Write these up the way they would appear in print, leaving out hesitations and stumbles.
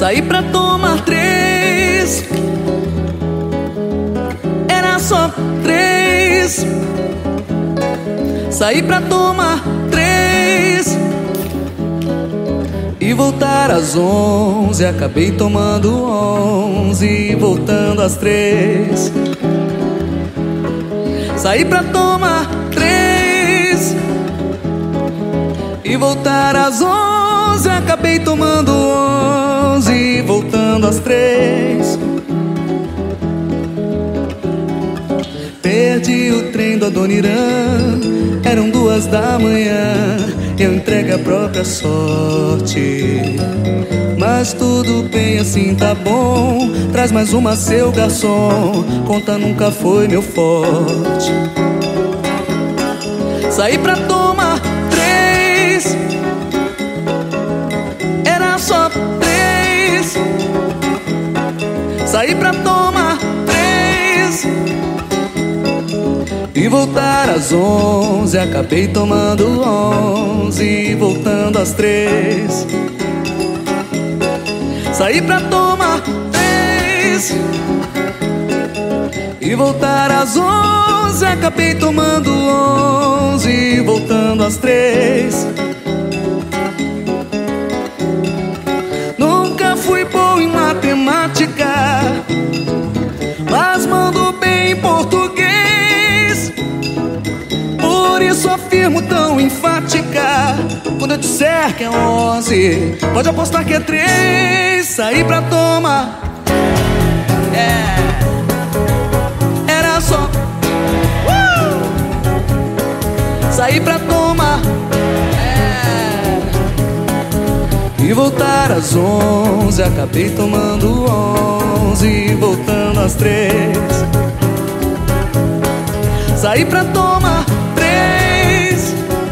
Saí pra tomar 3, era só 3. Saí pra tomar 3 e voltar às 11. Acabei tomando 11 e voltando às 3. Saí pra tomar 3 e voltar às 11. Acabei tomando 11 e voltando às 3. Perdi o trem do Adoniran, eram 2 da manhã. Eu entregue a própria sorte, mas tudo bem assim, tá bom. Traz mais uma, seu garçom, conta nunca foi meu forte. Saí pra tomar 3, era só 3. Saí pra tomar 3 e voltar às 11. Acabei tomando 11 e voltando às 3. Saí pra tomar 3 e voltar às 11. Acabei tomando 11 e voltando às 3. Nunca fui bom em matemática, mas mando bem em português. Por isso afirmo tão enfática, quando eu disser que é 11, pode apostar que é 3. Saí pra tomar, era só saí pra tomar, e voltar às 11. Acabei tomando 11 e voltando às 3. Saí pra tomar 3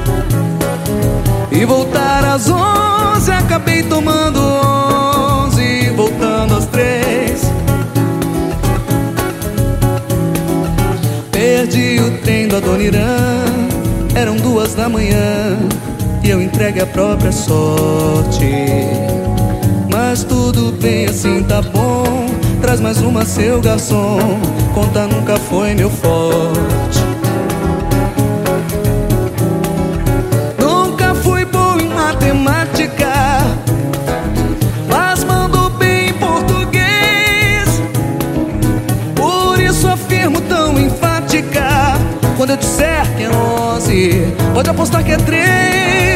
e voltar às 11. Acabei tomando 11 e voltando às 3. Perdi o trem do Adoniran, eram 2 da manhã. E eu entregue a própria sorte, mas tudo bem assim, tá bom. Traz mais uma, seu garçom, conta nunca foi meu forte. Nunca fui bom em matemática, mas mando bem em português. Por isso afirmo tão enfática, quando eu disser que é 11, pode apostar que é 3.